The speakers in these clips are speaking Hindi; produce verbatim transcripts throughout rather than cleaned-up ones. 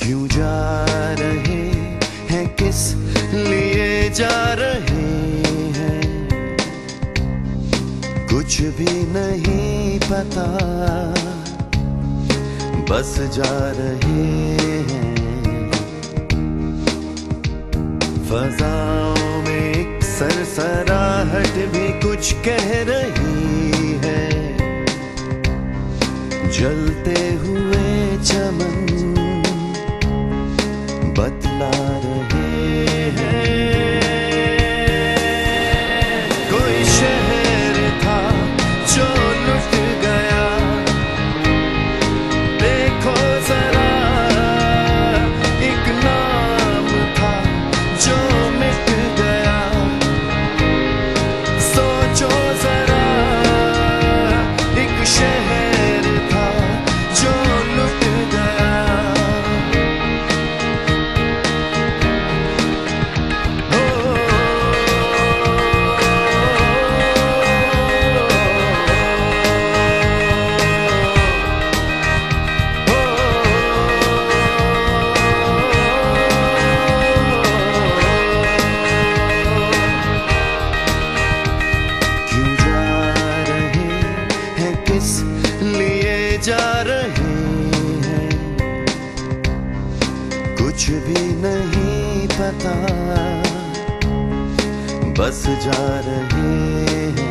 क्यों जा रहे हैं, किस लिए जा रहे हैं, कुछ भी नहीं पता, बस जा रहे हैं। फज़ाओं में एक सरसराहट भी कुछ कह रही है, जलते हुए चमन बतला रहे हैं। कोई शहर था जो लुट गया, देखो जरा, एक नाम था जो मिट गया, सोचो जरा, एक शहर था जो लुट गया। जा रहे हैं, कुछ भी नहीं पता, बस जा रहे हैं।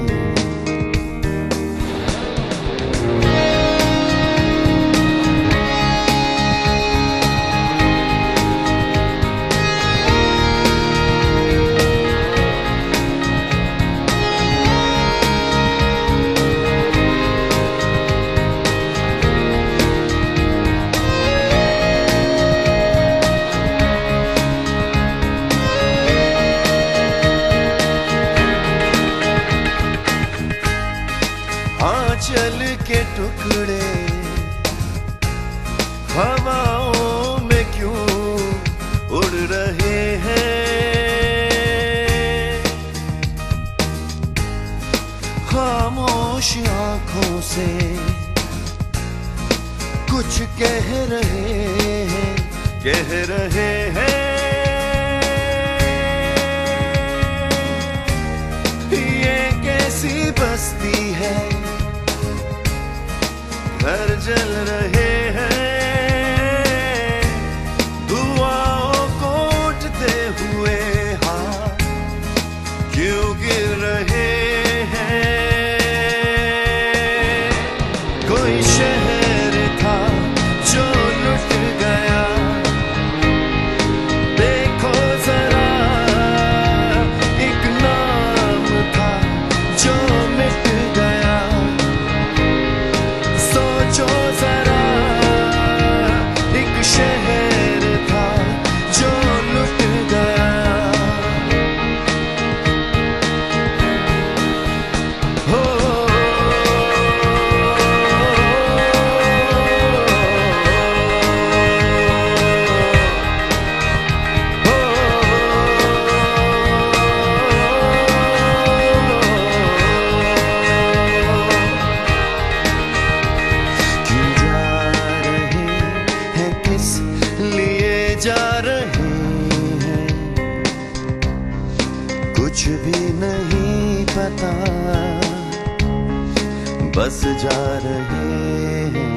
आंचल के टुकड़े हवाओं में क्यों उड़ रहे हैं, खामोश आंखों से कुछ कह रहे हैं, कह रहे हैं। ये कैसी बस्ती है, घर जल रहे हैं, दुआओं को उठते हुए हाथ क्यों गिर रहे हैं। कोई शहर था जो लुट गया, देखो जरा, एक नाम था जो मिट गया, सोचो जरा, एक शहर था जो लुट गया। हो जा रहे हैं, कुछ भी नहीं पता, बस जा रहे हैं।